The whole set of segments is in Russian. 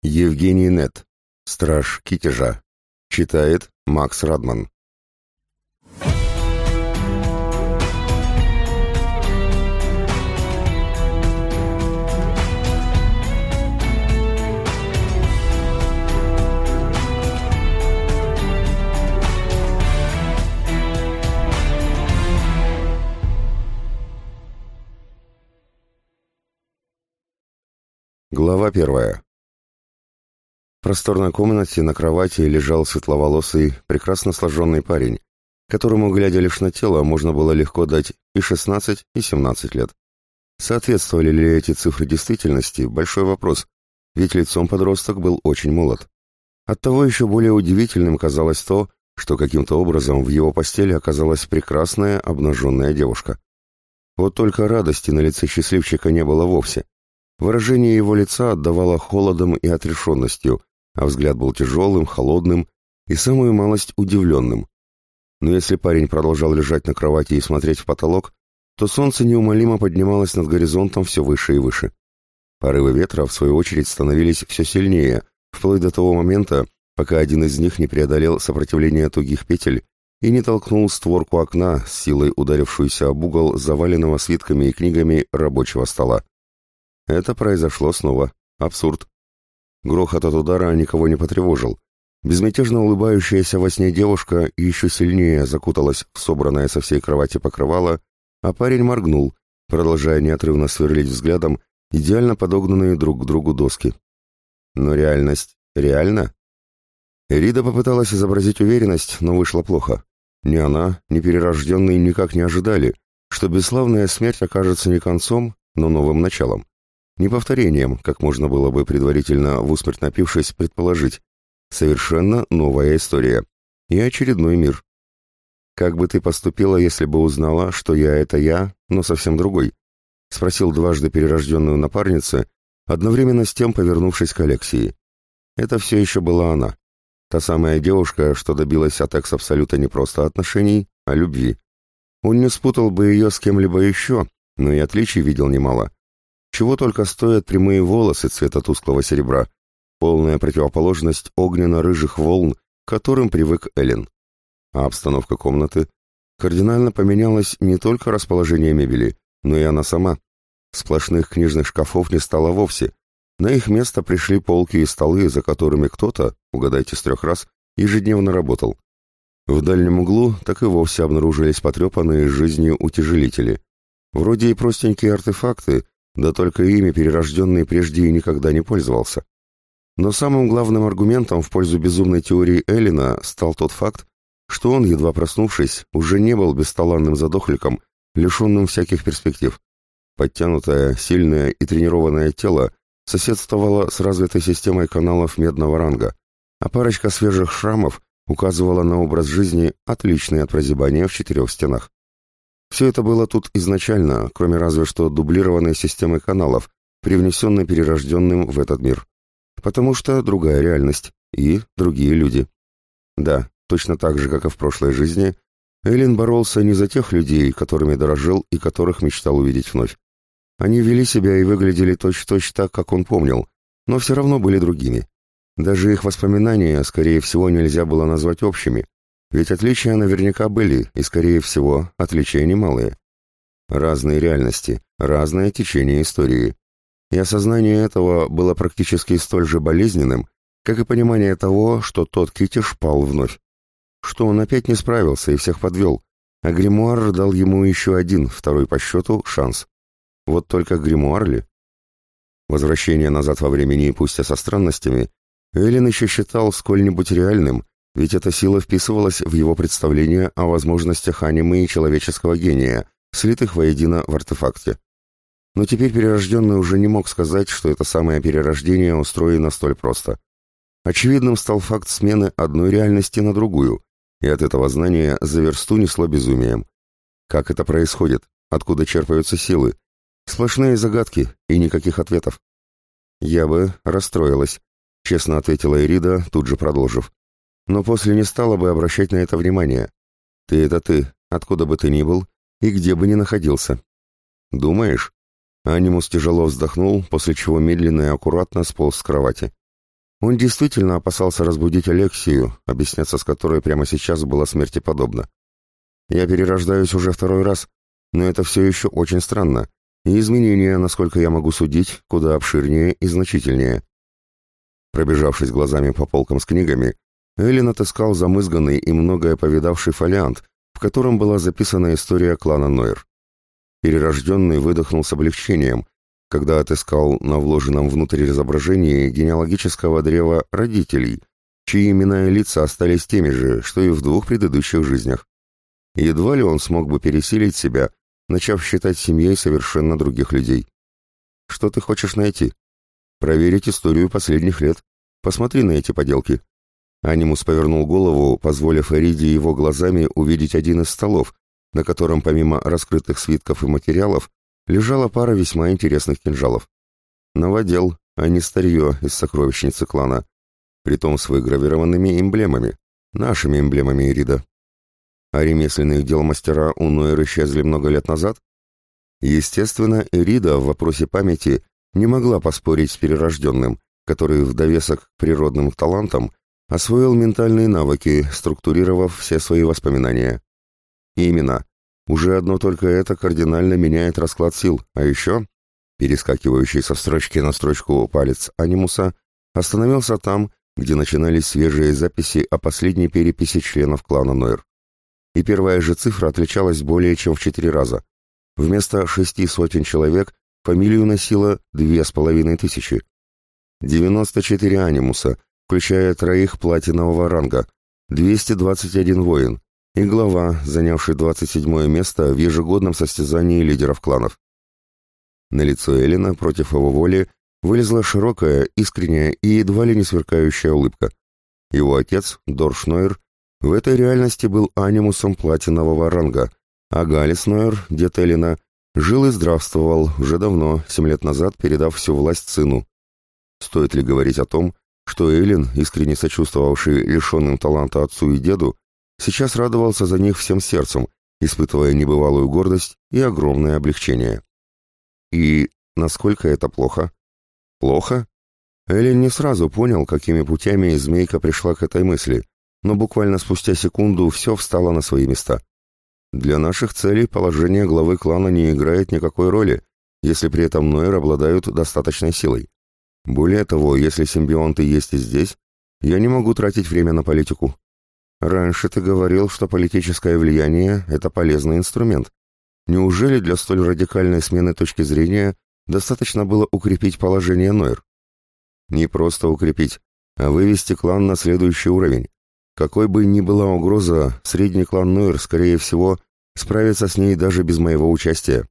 Евгений Нет. Страж Китежа. Читает Макс Радман. Глава 1. В просторной комнате на кровати лежал светловолосый, прекрасно сложенный парень, которому, глядя лишь на тело, можно было легко дать и 16, и 17 лет. Соответствовали ли эти цифры действительности – большой вопрос, ведь лицом подросток был очень молод. Оттого еще более удивительным казалось то, что каким-то образом в его постели оказалась прекрасная обнаженная девушка. Вот только радости на лице счастливчика не было вовсе. Выражение его лица отдавало холодом и отрешенностью, а взгляд был тяжелым, холодным и самую малость удивленным. Но если парень продолжал лежать на кровати и смотреть в потолок, то солнце неумолимо поднималось над горизонтом все выше и выше. Порывы ветра, в свою очередь, становились все сильнее, вплоть до того момента, пока один из них не преодолел сопротивление тугих петель и не толкнул створку окна, с силой ударившуюся об угол заваленного свитками и книгами рабочего стола. Это произошло снова. Абсурд. Грохот от удара никого не потревожил. Безмятежно улыбающаяся во сне девушка еще сильнее закуталась в собранное со всей кровати покрывало, а парень моргнул, продолжая неотрывно сверлить взглядом идеально подогнанные друг к другу доски. Но реальность реальна? Эрида попыталась изобразить уверенность, но вышло плохо. Ни она, ни перерожденные никак не ожидали, что бесславная смерть окажется не концом, но новым началом. Не повторением, как можно было бы предварительно в усмерть напившись предположить. Совершенно новая история. И очередной мир. «Как бы ты поступила, если бы узнала, что я — это я, но совсем другой?» — спросил дважды перерожденную напарница, одновременно с тем повернувшись к Алексии. Это все еще была она. Та самая девушка, что добилась от экс-абсолюта не просто отношений, а любви. Он не спутал бы ее с кем-либо еще, но и отличий видел немало. Чего только стоят прямые волосы цвета тусклого серебра, полная противоположность огненно-рыжих волн, к которым привык Эллен. А обстановка комнаты кардинально поменялась не только расположение мебели, но и она сама. Сплошных книжных шкафов не стало вовсе. На их место пришли полки и столы, за которыми кто-то, угадайте с 3 раз, ежедневно работал. В дальнем углу так и вовсе обнаружились потрепанные жизнью утяжелители. Вроде и простенькие артефакты, да только ими перерожденный прежде и никогда не пользовался. Но самым главным аргументом в пользу безумной теории Эллена стал тот факт, что он, едва проснувшись, уже не был бесталанным задохликом, лишенным всяких перспектив. Подтянутое, сильное и тренированное тело соседствовало с развитой системой каналов медного ранга, а парочка свежих шрамов указывала на образ жизни, отличный от прозябания в 4 стенах. Все это было тут изначально, кроме разве что дублированной системы каналов, привнесенной перерожденным в этот мир. Потому что другая реальность и другие люди. Да, точно так же, как и в прошлой жизни, Эллен боролся не за тех людей, которыми дорожил и которых мечтал увидеть вновь. Они вели себя и выглядели точь-в-точь так, как он помнил, но все равно были другими. Даже их воспоминания, скорее всего, нельзя было назвать общими. Ведь отличия наверняка были, и, скорее всего, отличия немалые. Разные реальности, разное течение истории. И осознание этого было практически столь же болезненным, как и понимание того, что тот Китеж пал вновь. Что он опять не справился и всех подвел, а гримуар дал ему еще один, второй по счету, шанс. Вот только гримуар ли? Возвращение назад во времени, пусть и со странностями, Эллен еще считал сколь-нибудь реальным, ведь эта сила вписывалась в его представление о возможностях анимы и человеческого гения, слитых воедино в артефакте. Но теперь перерожденный уже не мог сказать, что это самое перерождение устроено столь просто. Очевидным стал факт смены одной реальности на другую, и от этого знания за версту несло безумием. Как это происходит? Откуда черпаются силы? Сплошные загадки и никаких ответов. «Я бы расстроилась», — честно ответила Эрида, тут же продолжив. «Но после не стала бы обращать на это внимание. Ты — это ты, откуда бы ты ни был и где бы ни находился». «Думаешь?» Анимус тяжело вздохнул, после чего медленно и аккуратно сполз с кровати. Он действительно опасался разбудить Алексию, объясняться с которой прямо сейчас было смерти подобно. Я перерождаюсь уже второй раз, но это все еще очень странно, и изменения, насколько я могу судить, куда обширнее и значительнее. Пробежавшись глазами по полкам с книгами, Эллен отыскал замызганный и многое повидавший фолиант, в котором была записана история клана Нойр. Перерожденный выдохнул с облегчением, когда отыскал на вложенном внутрь изображении генеалогического древа родителей, чьи имена и лица остались теми же, что и в двух предыдущих жизнях. Едва ли он смог бы пересилить себя, начав считать семьей совершенно других людей. Что ты хочешь найти? Проверить историю последних лет. Посмотри на эти поделки. Анимус повернул голову, позволив Эриде его глазами увидеть один из столов, на котором помимо раскрытых свитков и материалов лежала пара весьма интересных кинжалов. Новодел, а не старье из сокровищницы клана, притом с выгравированными эмблемами, нашими эмблемами Эрида. А ремесленных дел мастера у Нойр исчезли много лет назад? Естественно, Эрида в вопросе памяти не могла поспорить с перерожденным, который в довесок к природным талантам освоил ментальные навыки, структурировав все свои воспоминания. И именно, уже одно только это кардинально меняет расклад сил, а еще, перескакивающий со строчки на строчку палец Анимуса, остановился там, где начинались свежие записи о последней переписи членов клана Нойр. И первая же цифра отличалась более чем в 4 раза. Вместо 600 человек фамилию носило 2500. 94 анимуса, включая 3 платинового ранга, 221 воин и глава, занявший 27 место в ежегодном состязании лидеров кланов. На лицо Эллина против его воли вылезла широкая, искренняя и едва ли не сверкающая улыбка. Его отец, Дорш Нойр, в этой реальности был анимусом платинового ранга, а Галис Нойр, дед Эллина, жил и здравствовал уже давно, 7 лет назад, передав всю власть сыну. Стоит ли говорить о том, что Эллин, искренне сочувствовавший лишенным таланта отцу и деду, сейчас радовался за них всем сердцем, испытывая небывалую гордость и огромное облегчение. И насколько это плохо? Плохо? Эллин не сразу понял, какими путями змейка пришла к этой мысли, но буквально спустя секунду все встало на свои места. Для наших целей положение главы клана не играет никакой роли, если при этом Нойр обладают достаточной силой. Более того, если симбионты есть и здесь, я не могу тратить время на политику. Раньше ты говорил, что политическое влияние – это полезный инструмент. Неужели для столь радикальной смены точки зрения достаточно было укрепить положение Нойр? Не просто укрепить, а вывести клан на следующий уровень. Какой бы ни была угроза, средний клан Нойр, скорее всего, справится с ней даже без моего участия.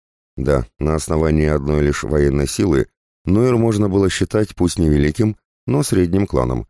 Да, на основании одной лишь военной силы Нойр можно было считать пусть не великим, но средним кланом.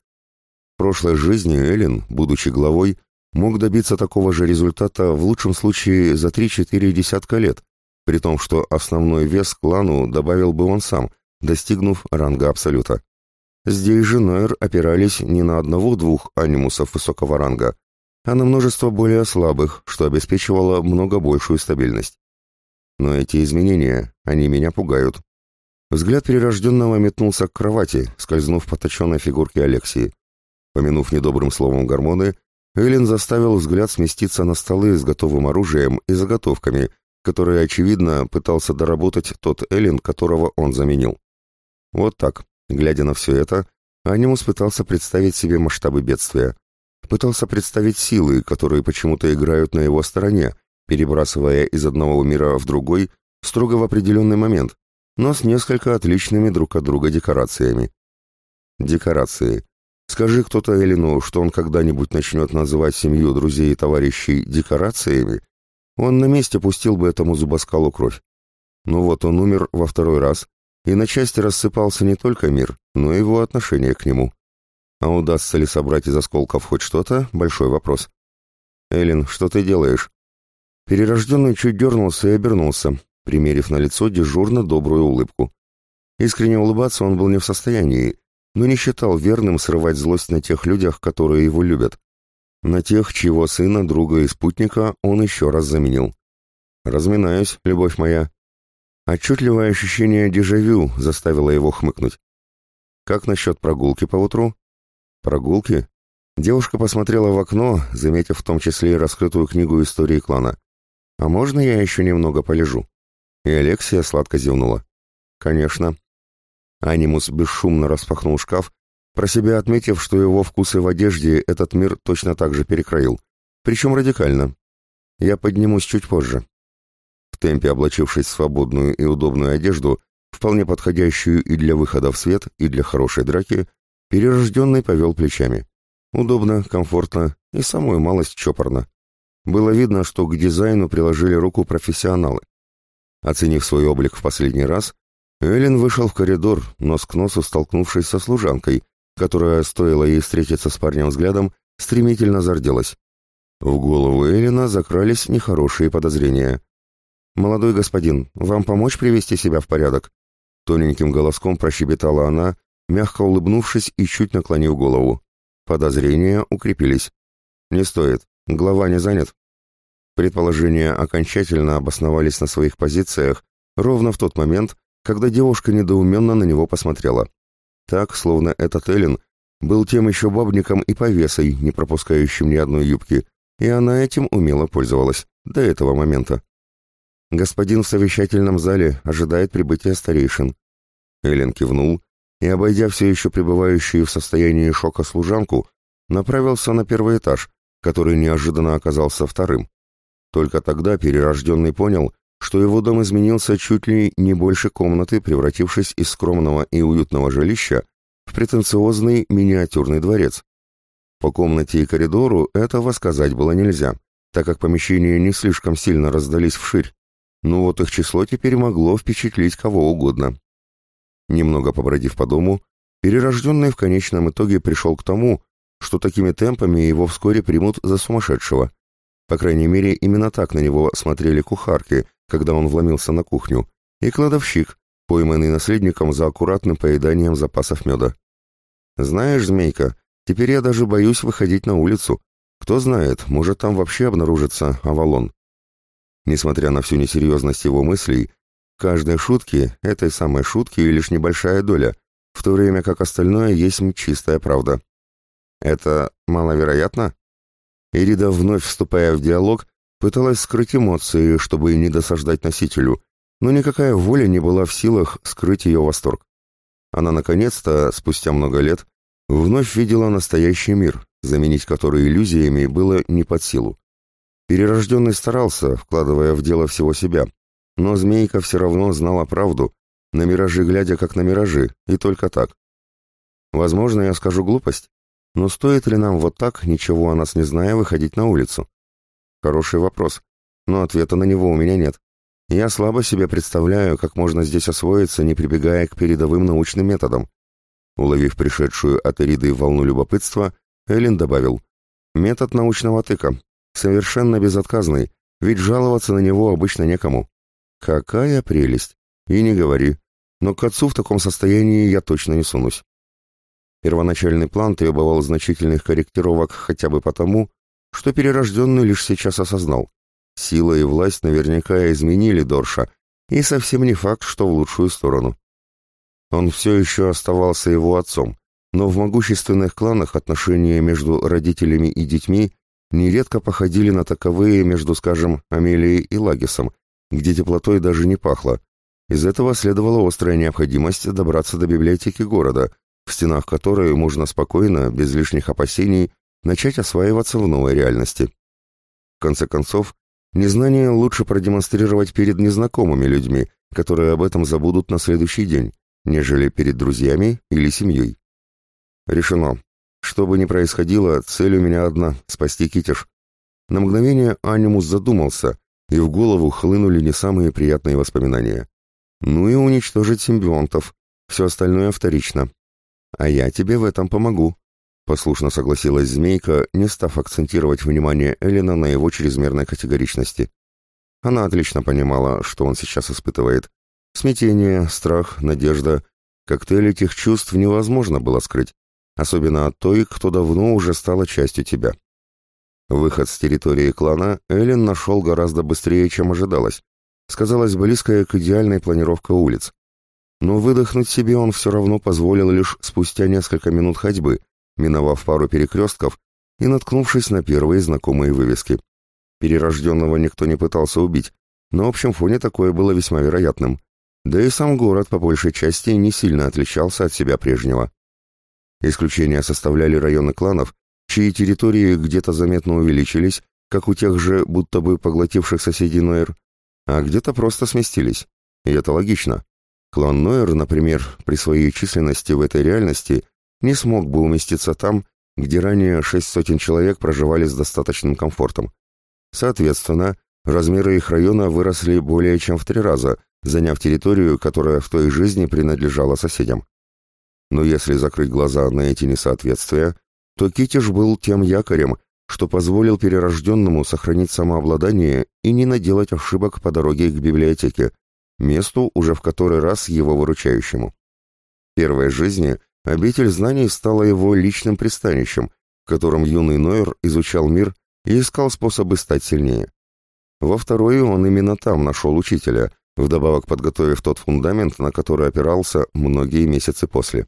В прошлой жизни Эллин, будучи главой, мог добиться такого же результата в лучшем случае за 3-4 десятка лет, при том, что основной вес клану добавил бы он сам, достигнув ранга Абсолюта. Здесь же Нойр опирались не на одного-двух анимусов высокого ранга, а на множество более слабых, что обеспечивало много большую стабильность. Но эти изменения, они меня пугают. Взгляд перерожденного метнулся к кровати, скользнув по точенной фигурке Алексии. Помянув недобрым словом гормоны, Эллин заставил взгляд сместиться на столы с готовым оружием и заготовками, которые, очевидно, пытался доработать тот Эллин, которого он заменил. Вот так. Глядя на все это, Анимус пытался представить себе масштабы бедствия. Пытался представить силы, которые почему-то играют на его стороне, перебрасывая из одного мира в другой строго в определенный момент, но с несколько отличными друг от друга декорациями. Декорации. Скажи кто-то Эллину, что он когда-нибудь начнет называть семью друзей и товарищей декорациями, он на месте пустил бы этому зубоскалу кровь. Но вот он умер во второй раз, и на части рассыпался не только мир, но и его отношение к нему. А удастся ли собрать из осколков хоть что-то – большой вопрос. «Эллин, что ты делаешь?» Перерожденный чуть дернулся и обернулся, примерив на лицо дежурно добрую улыбку. Искренне улыбаться он был не в состоянии, но не считал верным срывать злость на тех людях, которые его любят. На тех, чьего сына, друга и спутника он еще раз заменил. «Разминаюсь, любовь моя». Отчетливое ощущение дежавю заставило его хмыкнуть. Как насчет прогулки поутру? Прогулки? Девушка посмотрела в окно, заметив в том числе и раскрытую книгу истории клана. А можно я еще немного полежу? И Алексия сладко зевнула. Конечно. Анимус бесшумно распахнул шкаф, про себя отметив, что его вкусы в одежде этот мир точно так же перекроил. Причем радикально. Я поднимусь чуть позже. В темпе облачившись в свободную и удобную одежду, вполне подходящую и для выхода в свет, и для хорошей драки, перерожденный повел плечами. Удобно, комфортно и самую малость чопорно. Было видно, что к дизайну приложили руку профессионалы. Оценив свой облик в последний раз, Эллен вышел в коридор, нос к носу столкнувшись со служанкой, которая, стоило ей встретиться с парнем взглядом, стремительно зарделась. В голову Эллена закрались нехорошие подозрения. «Молодой господин, вам помочь привести себя в порядок?» Тоненьким голоском прощебетала она, мягко улыбнувшись и чуть наклонив голову. Подозрения укрепились. «Не стоит. Глава не занят». Предположения окончательно обосновались на своих позициях ровно в тот момент, когда девушка недоуменно на него посмотрела. Так, словно этот Эллен был тем еще бабником и повесой, не пропускающим ни одной юбки, и она этим умело пользовалась до этого момента. «Господин в совещательном зале ожидает прибытия старейшин». Эллен кивнул и, обойдя все еще пребывающую в состоянии шока служанку, направился на первый этаж, который неожиданно оказался вторым. Только тогда перерожденный понял, что его дом изменился чуть ли не больше комнаты, превратившись из скромного и уютного жилища в претенциозный миниатюрный дворец. По комнате и коридору этого сказать было нельзя, так как помещения не слишком сильно раздались вширь, но вот их число теперь могло впечатлить кого угодно. Немного побродив по дому, перерожденный в конечном итоге пришел к тому, что такими темпами его вскоре примут за сумасшедшего. По крайней мере, именно так на него смотрели кухарки, когда он вломился на кухню, и кладовщик, пойманный наследником за аккуратным поеданием запасов меда. «Знаешь, змейка, теперь я даже боюсь выходить на улицу. Кто знает, может там вообще обнаружится Авалон». Несмотря на всю несерьезность его мыслей, каждой шутки, этой самой шутки лишь небольшая доля, в то время как остальное есть чистая правда. «Это маловероятно?» Ирида, вновь вступая в диалог, пыталась скрыть эмоции, чтобы не досаждать носителю, но никакая воля не была в силах скрыть ее восторг. Она, наконец-то, спустя много лет, вновь видела настоящий мир, заменить который иллюзиями было не под силу. Перерожденный старался, вкладывая в дело всего себя, но змейка все равно знала правду, на миражи глядя как на миражи, и только так. Возможно, я скажу глупость, но стоит ли нам вот так, ничего о нас не зная, выходить на улицу? Хороший вопрос, но ответа на него у меня нет. Я слабо себе представляю, как можно здесь освоиться, не прибегая к передовым научным методам. Уловив пришедшую от Эриды волну любопытства, Эллен добавил: метод научного тыка. Совершенно безотказный, ведь жаловаться на него обычно некому. Какая прелесть! И не говори. Но к отцу в таком состоянии я точно не сунусь. Первоначальный план требовал значительных корректировок хотя бы потому, что перерожденный лишь сейчас осознал. Сила и власть наверняка изменили Дорша, и совсем не факт, что в лучшую сторону. Он все еще оставался его отцом, но в могущественных кланах отношения между родителями и детьми нередко походили на таковые между, скажем, Амелией и Лагисом, где теплотой даже не пахло. Из этого следовала острая необходимость добраться до библиотеки города, в стенах которой можно спокойно, без лишних опасений, начать осваиваться в новой реальности. В конце концов, незнание лучше продемонстрировать перед незнакомыми людьми, которые об этом забудут на следующий день, нежели перед друзьями или семьей. Решено. Что бы ни происходило, цель у меня одна — спасти Китиш. На мгновение Анимус задумался, и в голову хлынули не самые приятные воспоминания. Ну и уничтожить симбионтов. Все остальное вторично. А я тебе в этом помогу. Послушно согласилась змейка, не став акцентировать внимание Эллена на его чрезмерной категоричности. Она отлично понимала, что он сейчас испытывает. Смятение, страх, надежда. Коктейль этих чувств невозможно было скрыть, особенно от той, кто давно уже стала частью тебя. Выход с территории клана Эллен нашел гораздо быстрее, чем ожидалось. Сказалась близкая к идеальной планировка улиц. Но выдохнуть себе он все равно позволил лишь спустя несколько минут ходьбы, миновав пару перекрестков и наткнувшись на первые знакомые вывески. Перерожденного никто не пытался убить, на общем фоне такое было весьма вероятным. Да и сам город по большей части не сильно отличался от себя прежнего. Исключения составляли районы кланов, чьи территории где-то заметно увеличились, как у тех же будто бы поглотивших соседей Нойер, а где-то просто сместились. И это логично. Клан Нойер, например, при своей численности в этой реальности не смог бы уместиться там, где ранее 600 человек проживали с достаточным комфортом. Соответственно, размеры их района выросли более чем в 3 раза, заняв территорию, которая в той жизни принадлежала соседям. Но если закрыть глаза на эти несоответствия, то Китиш был тем якорем, что позволил перерожденному сохранить самообладание и не наделать ошибок по дороге к библиотеке, месту уже в который раз его выручающему. В первой жизни обитель знаний стала его личным пристанищем, в котором юный Нойер изучал мир и искал способы стать сильнее. Во второй он именно там нашел учителя, вдобавок подготовив тот фундамент, на который опирался многие месяцы после.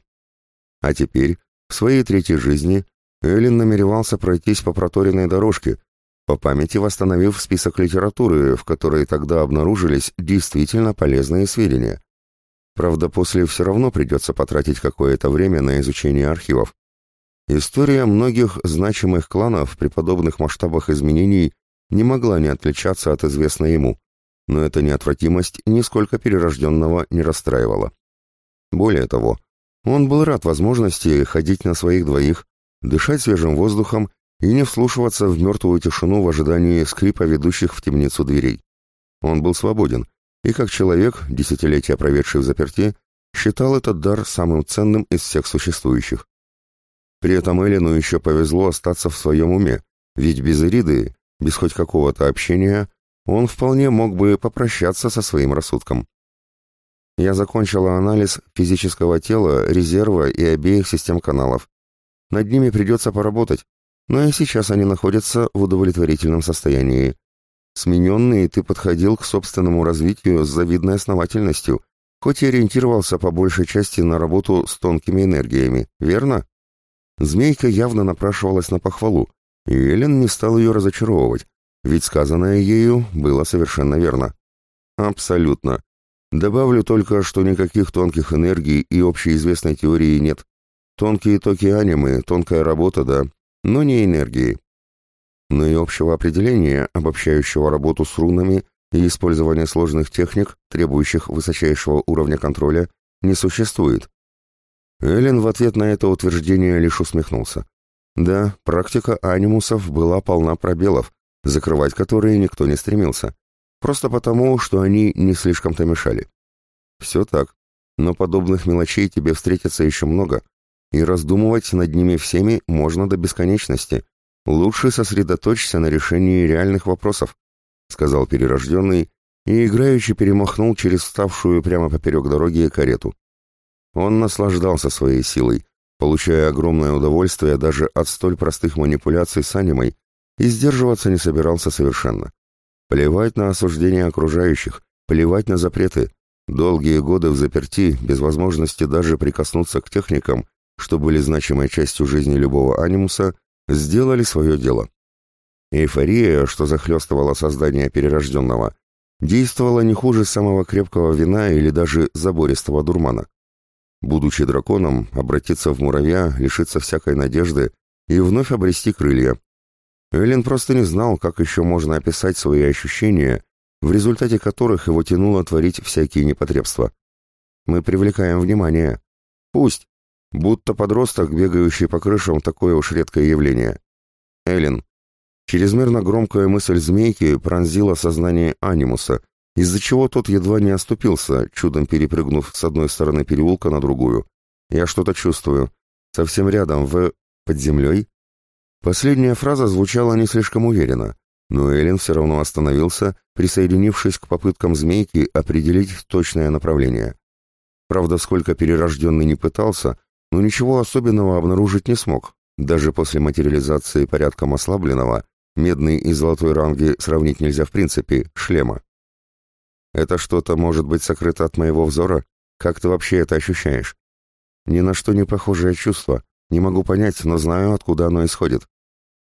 А теперь, в своей третьей жизни, Эллен намеревался пройтись по проторенной дорожке, по памяти восстановив список литературы, в которой тогда обнаружились действительно полезные сведения. Правда, после все равно придется потратить какое-то время на изучение архивов. История многих значимых кланов при подобных масштабах изменений не могла не отличаться от известной ему, но эта неотвратимость нисколько перерожденного не расстраивала. Более того, он был рад возможности ходить на своих двоих, дышать свежим воздухом и не вслушиваться в мертвую тишину в ожидании скрипа ведущих в темницу дверей. Он был свободен, и как человек, десятилетия проведший в заперти, считал этот дар самым ценным из всех существующих. При этом Эллену еще повезло остаться в своем уме, ведь без Ириды, без хоть какого-то общения, он вполне мог бы попрощаться со своим рассудком. Я закончила анализ физического тела, резерва и обеих систем каналов. Над ними придется поработать, но и сейчас они находятся в удовлетворительном состоянии. Смененный ты подходил к собственному развитию с завидной основательностью, хоть и ориентировался по большей части на работу с тонкими энергиями, верно? Змейка явно напрашивалась на похвалу, и Эллен не стал ее разочаровывать, ведь сказанное ею было совершенно верно. Абсолютно. Добавлю только, что никаких тонких энергий и общеизвестной теории нет. Тонкие токи анимы, тонкая работа, да, но не энергии. Но и общего определения, обобщающего работу с рунами и использование сложных техник, требующих высочайшего уровня контроля, не существует. Эллен в ответ на это утверждение лишь усмехнулся. Да, практика анимусов была полна пробелов, закрывать которые никто не стремился. Просто потому, что они не слишком-то мешали. Все так, но подобных мелочей тебе встретится еще много, и раздумывать над ними всеми можно до бесконечности. Лучше сосредоточься на решении реальных вопросов, сказал перерожденный и играючи перемахнул через вставшую прямо поперек дороги карету. Он наслаждался своей силой, получая огромное удовольствие даже от столь простых манипуляций с анимой, и сдерживаться не собирался совершенно. Плевать на осуждение окружающих, плевать на запреты. Долгие годы в заперти, без возможности даже прикоснуться к техникам, что были значимой частью жизни любого анимуса, сделали свое дело. Эйфория, что захлестывала создание перерожденного, действовала не хуже самого крепкого вина или даже забористого дурмана. Будучи драконом, обратиться в муравья, лишиться всякой надежды и вновь обрести крылья. Эллен просто не знал, как еще можно описать свои ощущения, в результате которых его тянуло творить всякие непотребства. Мы привлекаем внимание. Пусть. Будто подросток, бегающий по крышам, такое уж редкое явление. Эллен. Чрезмерно громкая мысль змейки пронзила сознание анимуса, из-за чего тот едва не оступился, чудом перепрыгнув с одной стороны переулка на другую. Я что-то чувствую. Совсем рядом, под землей. Последняя фраза звучала не слишком уверенно, но Эллен все равно остановился, присоединившись к попыткам змейки определить точное направление. Правда, сколько перерожденный не пытался, но ничего особенного обнаружить не смог. Даже после материализации порядком ослабленного, медный и золотой ранги сравнить нельзя в принципе, шлема. Это что-то может быть сокрыто от моего взора? Как ты вообще это ощущаешь? Ни на что не похожее чувство. Не могу понять, но знаю, откуда оно исходит.